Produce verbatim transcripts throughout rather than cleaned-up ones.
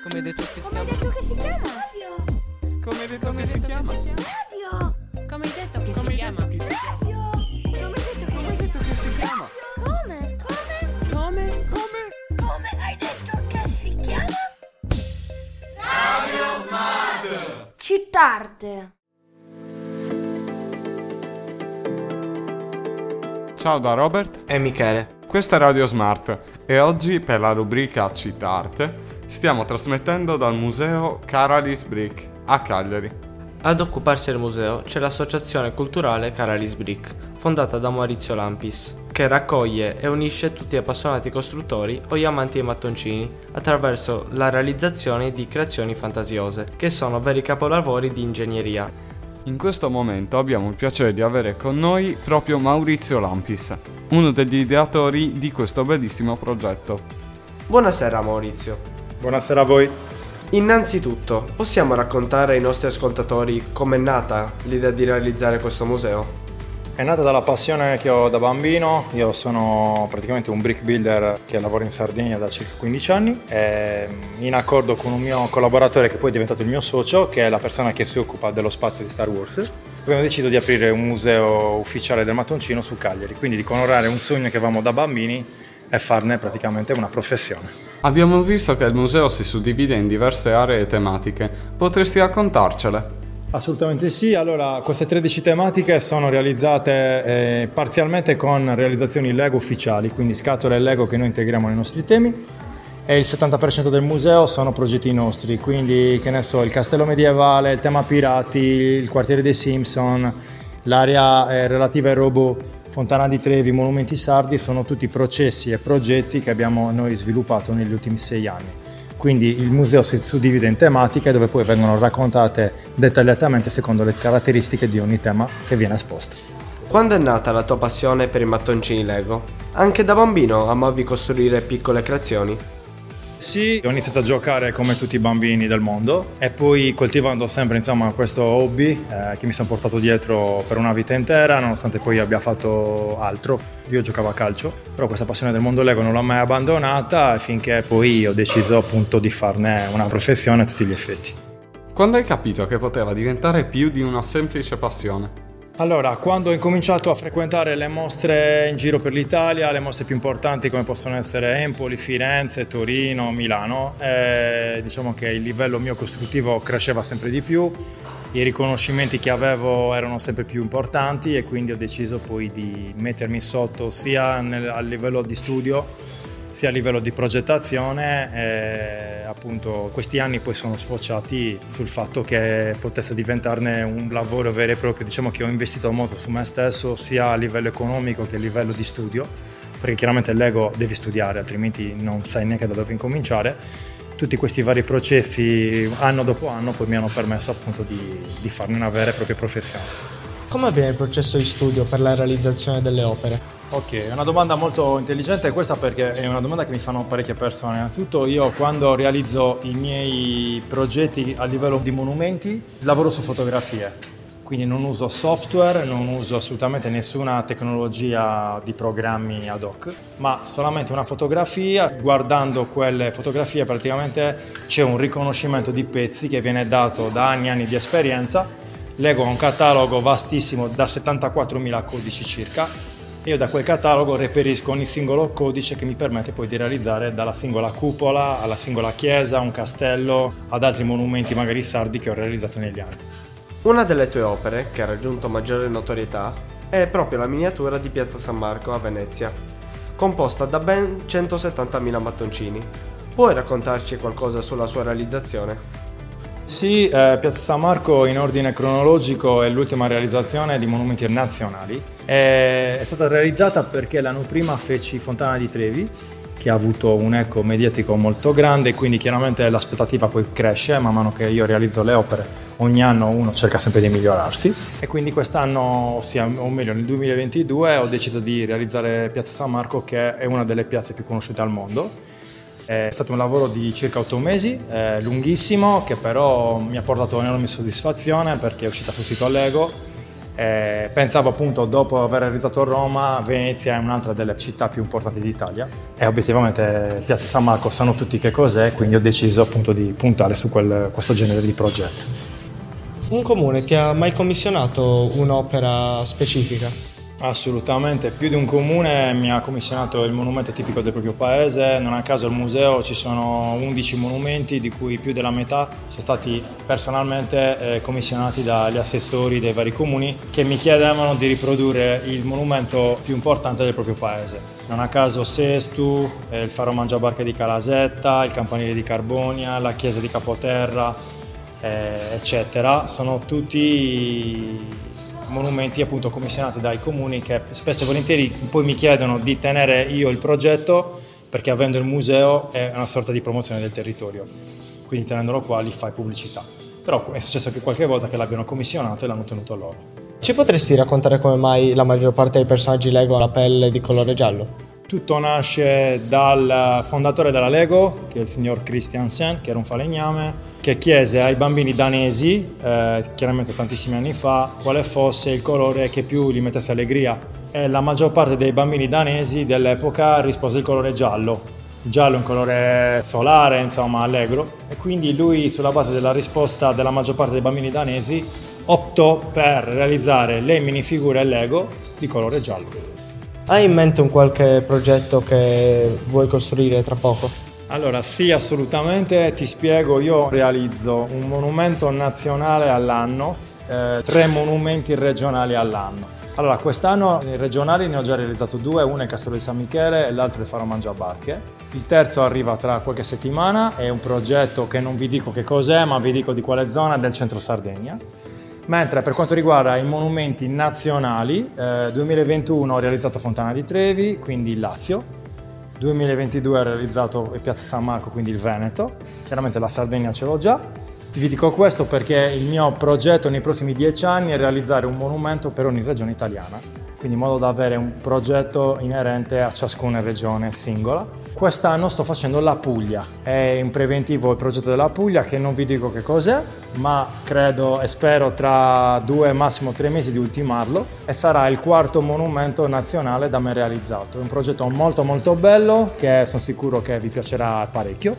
Come hai detto che si Come hai chiama? detto che si chiama? Radio. Come hai detto che si chiama? Radio. Come hai detto che Come si hai chiama? detto che si chiama? Radio. Come hai detto che Come hai detto che si chiama? Come? Come? Come? Come? Come hai detto che si chiama? Radio Smart! Cittarte. Ciao da Robert e Michele. Questa è Radio Smart e oggi per la rubrica Cittarte stiamo trasmettendo dal museo Carolis-Brick a Cagliari. Ad occuparsi del museo c'è l'associazione culturale Carolis-Brick, fondata da Maurizio Lampis, che raccoglie e unisce tutti gli appassionati costruttori o gli amanti dei mattoncini attraverso la realizzazione di creazioni fantasiose, che sono veri capolavori di ingegneria. In questo momento abbiamo il piacere di avere con noi proprio Maurizio Lampis, uno degli ideatori di questo bellissimo progetto. Buonasera Maurizio. Buonasera a voi. Innanzitutto, possiamo raccontare ai nostri ascoltatori com'è nata l'idea di realizzare questo museo? È nata dalla passione che ho da bambino. Io sono praticamente un brick builder che lavora in Sardegna da circa quindici anni, e in accordo con un mio collaboratore che poi è diventato il mio socio, che è la persona che si occupa dello spazio di Star Wars, abbiamo deciso di aprire un museo ufficiale del mattoncino su Cagliari, quindi di onorare un sogno che avevamo da bambini e farne praticamente una professione. Abbiamo visto che il museo si suddivide in diverse aree tematiche, potresti raccontarcele? Assolutamente sì. Allora, queste tredici tematiche sono realizzate eh, parzialmente con realizzazioni Lego ufficiali, quindi scatole Lego che noi integriamo nei nostri temi, e il settanta per cento del museo sono progetti nostri, quindi che ne so, il castello medievale, il tema pirati, il quartiere dei Simpson, l'area eh, relativa ai robot, Fontana di Trevi, monumenti sardi, sono tutti processi e progetti che abbiamo noi sviluppato negli ultimi sei anni. Quindi il museo si suddivide in tematiche dove poi vengono raccontate dettagliatamente secondo le caratteristiche di ogni tema che viene esposto. Quando è nata la tua passione per i mattoncini Lego? Anche da bambino amavi costruire piccole creazioni? Sì, ho iniziato a giocare come tutti i bambini del mondo e poi coltivando sempre insomma questo hobby eh, che mi sono portato dietro per una vita intera, nonostante poi abbia fatto altro. Io giocavo a calcio, però questa passione del mondo Lego non l'ho mai abbandonata finché poi ho deciso appunto di farne una professione a tutti gli effetti. Quando hai capito che poteva diventare più di una semplice passione? Allora, quando ho incominciato a frequentare le mostre in giro per l'Italia, le mostre più importanti come possono essere Empoli, Firenze, Torino, Milano, eh, diciamo che il livello mio costruttivo cresceva sempre di più, i riconoscimenti che avevo erano sempre più importanti e quindi ho deciso poi di mettermi sotto sia nel, a livello di studio sia a livello di progettazione, e appunto questi anni poi sono sfociati sul fatto che potesse diventarne un lavoro vero e proprio. Diciamo che ho investito molto su me stesso sia a livello economico che a livello di studio, perché chiaramente il Lego devi studiare, altrimenti non sai neanche da dove incominciare. Tutti questi vari processi anno dopo anno poi mi hanno permesso appunto di, di farne una vera e propria professione. Come avviene il processo di studio per la realizzazione delle opere? Ok, è una domanda molto intelligente questa, perché è una domanda che mi fanno parecchie persone. Innanzitutto io quando realizzo i miei progetti a livello di monumenti lavoro su fotografie, quindi non uso software, non uso assolutamente nessuna tecnologia di programmi ad hoc, ma solamente una fotografia. Guardando quelle fotografie praticamente c'è un riconoscimento di pezzi che viene dato da anni e anni di esperienza. Lego ha un catalogo vastissimo da settantaquattromila codici circa. Io da quel catalogo reperisco ogni singolo codice che mi permette poi di realizzare dalla singola cupola alla singola chiesa, un castello, ad altri monumenti magari sardi che ho realizzato negli anni. Una delle tue opere che ha raggiunto maggiore notorietà è proprio la miniatura di Piazza San Marco a Venezia, composta da ben centosettantamila mattoncini. Puoi raccontarci qualcosa sulla sua realizzazione? Sì, eh, Piazza San Marco in ordine cronologico è l'ultima realizzazione di monumenti nazionali. È, è stata realizzata perché l'anno prima feci Fontana di Trevi, che ha avuto un eco mediatico molto grande, quindi chiaramente l'aspettativa poi cresce man mano che io realizzo le opere. Ogni anno uno cerca sempre di migliorarsi e quindi quest'anno, ossia, o meglio nel duemilaventidue, ho deciso di realizzare Piazza San Marco, che è una delle piazze più conosciute al mondo. È stato un lavoro di circa otto mesi, eh, lunghissimo, che però mi ha portato un'enorme soddisfazione perché è uscita sul sito Lego Eh, pensavo appunto, dopo aver realizzato Roma, Venezia è un'altra delle città più importanti d'Italia e obiettivamente Piazza San Marco sanno tutti che cos'è, quindi ho deciso appunto di puntare su quel, questo genere di progetto. Un comune ti ha mai commissionato un'opera specifica? Assolutamente, più di un comune mi ha commissionato il monumento tipico del proprio paese. Non a caso al museo ci sono undici monumenti, di cui più della metà sono stati personalmente eh, commissionati dagli assessori dei vari comuni, che mi chiedevano di riprodurre il monumento più importante del proprio paese. Non a caso Sestu, eh, il faro Mangiabarche di Calasetta, il campanile di Carbonia, la chiesa di Capoterra, eh, eccetera, sono tutti monumenti appunto commissionati dai comuni, che spesso e volentieri poi mi chiedono di tenere io il progetto, perché avendo il museo è una sorta di promozione del territorio, quindi tenendolo qua li fai pubblicità. Però è successo che qualche volta che l'abbiano commissionato e l'hanno tenuto loro. Ci potresti raccontare come mai la maggior parte dei personaggi Lego ha la pelle di colore giallo? Tutto nasce dal fondatore della Lego, che è il signor Christiansen, che era un falegname, che chiese ai bambini danesi, eh, chiaramente tantissimi anni fa, quale fosse il colore che più gli mettesse allegria. E la maggior parte dei bambini danesi dell'epoca rispose il colore giallo. Il giallo è un colore solare, insomma, allegro, e quindi lui, sulla base della risposta della maggior parte dei bambini danesi, optò per realizzare le minifigure Lego di colore giallo. Hai in mente un qualche progetto che vuoi costruire tra poco? Allora sì, assolutamente, ti spiego. Io realizzo un monumento nazionale all'anno, eh, tre monumenti regionali all'anno. Allora, quest'anno i regionali ne ho già realizzato due, uno è il Castello di San Michele e l'altro è il Faro Mangiabarche. Il terzo arriva tra qualche settimana, è un progetto che non vi dico che cos'è, ma vi dico di quale zona, del centro Sardegna. Mentre per quanto riguarda i monumenti nazionali, eh, duemilaventuno ho realizzato Fontana di Trevi, quindi il Lazio, duemilaventidue ho realizzato Piazza San Marco, quindi il Veneto, chiaramente la Sardegna ce l'ho già. Vi dico questo perché il mio progetto nei prossimi dieci anni è realizzare un monumento per ogni regione italiana, quindi in modo da avere un progetto inerente a ciascuna regione singola. Quest'anno sto facendo la Puglia, è in preventivo il progetto della Puglia, che non vi dico che cos'è, ma credo e spero tra due, massimo tre mesi di ultimarlo, e sarà il quarto monumento nazionale da me realizzato. È un progetto molto molto bello, che sono sicuro che vi piacerà parecchio,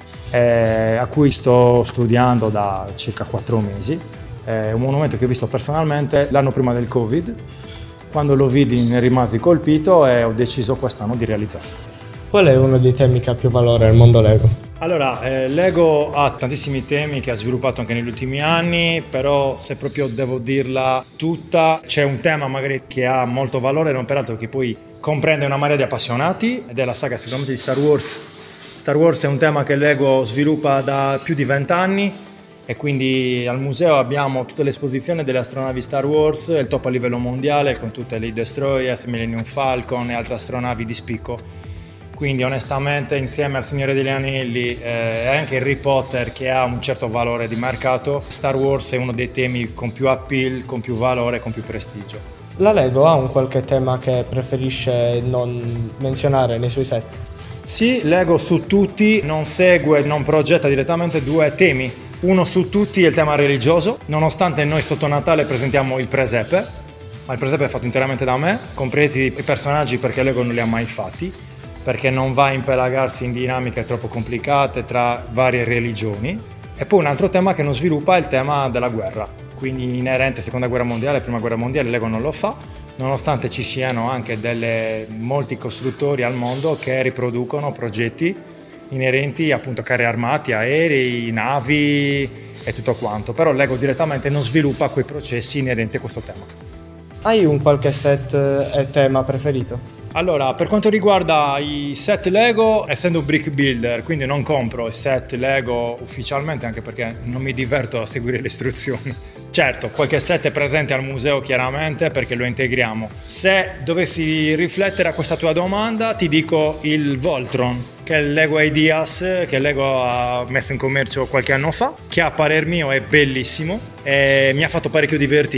eh, a cui sto studiando da circa quattro mesi. È un monumento che ho visto personalmente l'anno prima del Covid. Quando lo vidi ne rimasi colpito e ho deciso quest'anno di realizzarlo. Qual è uno dei temi che ha più valore al mondo Lego? Allora, eh, Lego ha tantissimi temi che ha sviluppato anche negli ultimi anni, però se proprio devo dirla tutta, c'è un tema magari che ha molto valore, non peraltro che poi comprende una marea di appassionati, ed è la saga sicuramente di Star Wars. Star Wars è un tema che Lego sviluppa da più di vent'anni, e quindi al museo abbiamo tutte le esposizioni delle astronavi Star Wars, il top a livello mondiale con tutte le Destroyers, Millennium Falcon e altre astronavi di spicco. Quindi onestamente, insieme al Signore degli Anelli eh, e anche Harry Potter, che ha un certo valore di mercato, Star Wars è uno dei temi con più appeal, con più valore, con più prestigio. La Lego ha un qualche tema che preferisce non menzionare nei suoi set? Sì, Lego su tutti non segue, non progetta direttamente due temi. Uno su tutti è il tema religioso, nonostante noi sotto Natale presentiamo il presepe, ma il presepe è fatto interamente da me, compresi i personaggi, perché Lego non li ha mai fatti, perché non va a impelagarsi in dinamiche troppo complicate tra varie religioni. E poi un altro tema che non sviluppa è il tema della guerra, quindi inerente a seconda guerra mondiale, prima guerra mondiale, Lego non lo fa, nonostante ci siano anche delle, molti costruttori al mondo che riproducono progetti inerenti appunto a carri armati, aerei, navi e tutto quanto, però Lego direttamente non sviluppa quei processi inerenti a questo tema. Hai un qualche set e tema preferito? Allora, per quanto riguarda i set Lego, essendo un brick builder, quindi non compro i set Lego ufficialmente, anche perché non mi diverto a seguire le istruzioni. Certo, qualche set è presente al museo chiaramente, perché lo integriamo. Se dovessi riflettere a questa tua domanda, ti dico il Voltron, che è il Lego Ideas, che Lego ha messo in commercio qualche anno fa, che a parer mio è bellissimo e mi ha fatto parecchio divertire.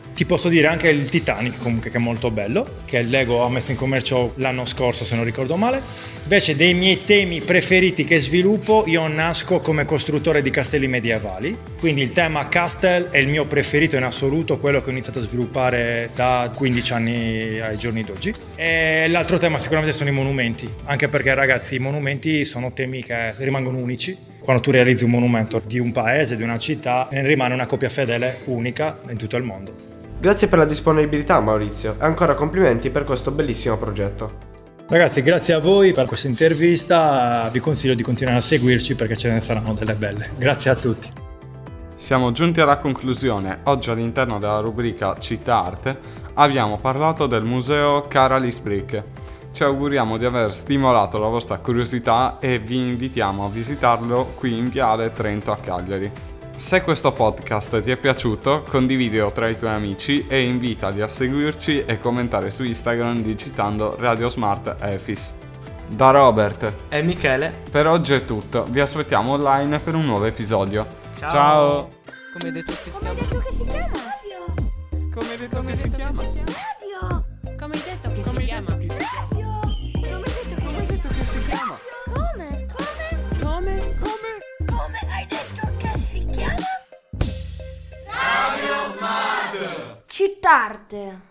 Ti posso dire anche il Titanic comunque, che è molto bello, che il Lego ha messo in commercio l'anno scorso se non ricordo male. Invece dei miei temi preferiti che sviluppo, io nasco come costruttore di castelli medievali, quindi il tema castle è il mio preferito in assoluto, quello che ho iniziato a sviluppare da quindici anni ai giorni d'oggi. E l'altro tema sicuramente sono i monumenti, anche perché ragazzi i monumenti sono temi che rimangono unici. Quando tu realizzi un monumento di un paese, di una città, ne rimane una copia fedele unica in tutto il mondo. Grazie per la disponibilità, Maurizio, e ancora complimenti per questo bellissimo progetto. Ragazzi, grazie a voi per questa intervista, vi consiglio di continuare a seguirci perché ce ne saranno delle belle. Grazie a tutti. Siamo giunti alla conclusione. Oggi all'interno della rubrica Città Arte abbiamo parlato del museo Caralis Brick. Ci auguriamo di aver stimolato la vostra curiosità e vi invitiamo a visitarlo qui in Viale Trento a Cagliari. Se questo podcast ti è piaciuto, condividilo tra i tuoi amici e invitali a seguirci e commentare su Instagram digitando Radio Smart Efis. Da Robert E Michele, per oggi è tutto, vi aspettiamo online per un nuovo episodio. Ciao. Ciao. Come hai detto che si Come hai chiama? detto che si chiama? Radio. Come hai detto che si chiama? Radio. Come hai detto che si chiama? Radio. Come hai detto che Come hai detto che si chiama? Come? Come? Come? Come? Come hai detto che si chiama? Radio Smart. Città Arte.